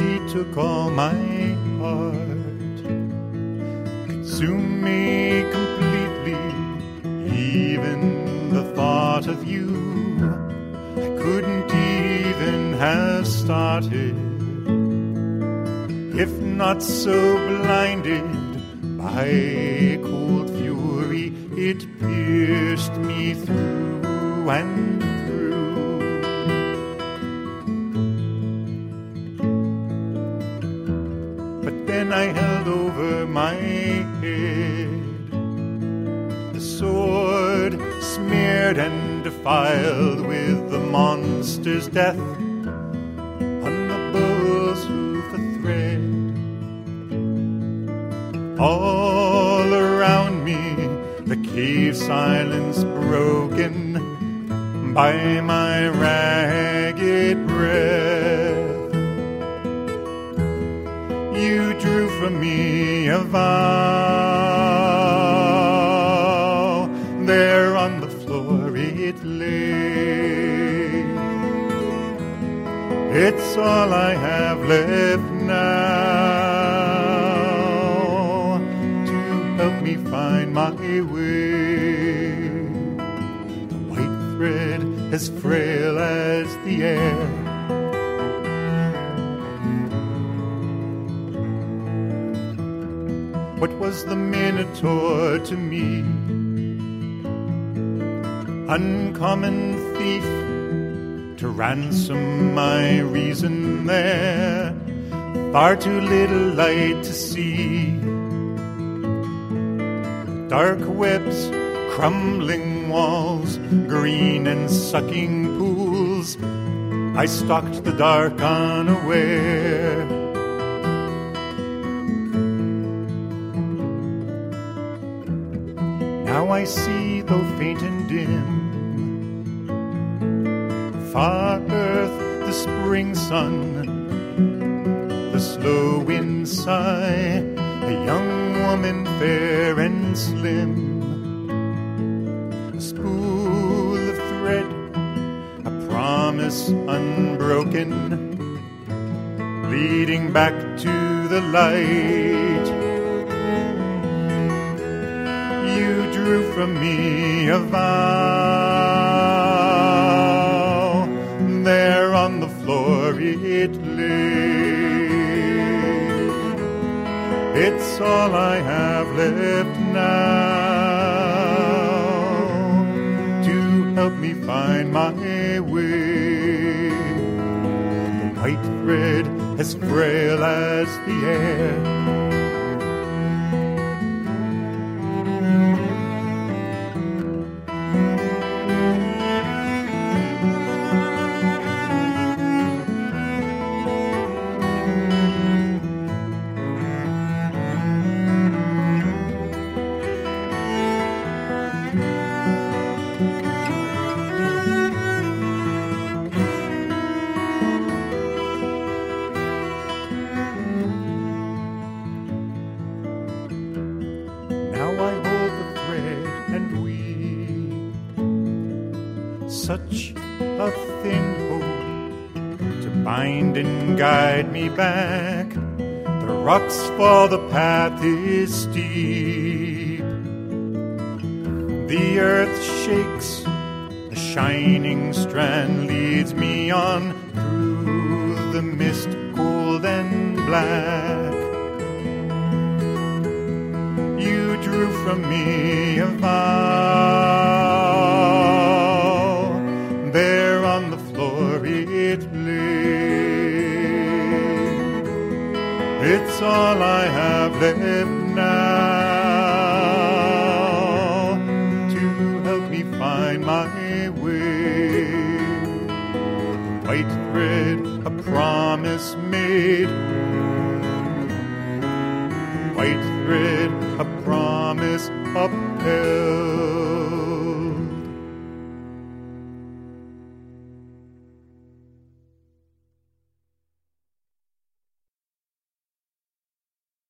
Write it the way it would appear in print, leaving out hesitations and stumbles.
he took all my heart, consumed me completely. Even the thought of you, I couldn't even have started, if not so blinded by cold fury, it pierced me through and through. But then I held over my head the sword, smeared and defiled with the monster's death, on the bull's hoof a thread. All around me, the cave silence broken by my ragged breath. You drew from me a vow, there on the floor it lay. It's all I have left now to help me find my way. The white thread as frail as the air, what was the Minotaur to me? Uncommon thief to ransom my reason there, far too little light to see. Dark webs, crumbling walls, green and sucking pools, I stalked the dark unaware. Now I see, though faint and dim, far earth, the spring sun, the slow wind sigh, a young woman fair and slim, a spool of thread, a promise unbroken, leading back to the light. You drew from me a vow, there on the floor it lay. It's all I have left now to help me find my way. The white thread as frail as the air, such a thin hope to bind and guide me back. The rocks fall, the path is steep. The earth shakes, a shining strand leads me on through the mist cold and black. You drew from me a vow, there on the floor it lay. It's all I have left now to help me find my way. White thread, a promise made. White thread, a promise upheld.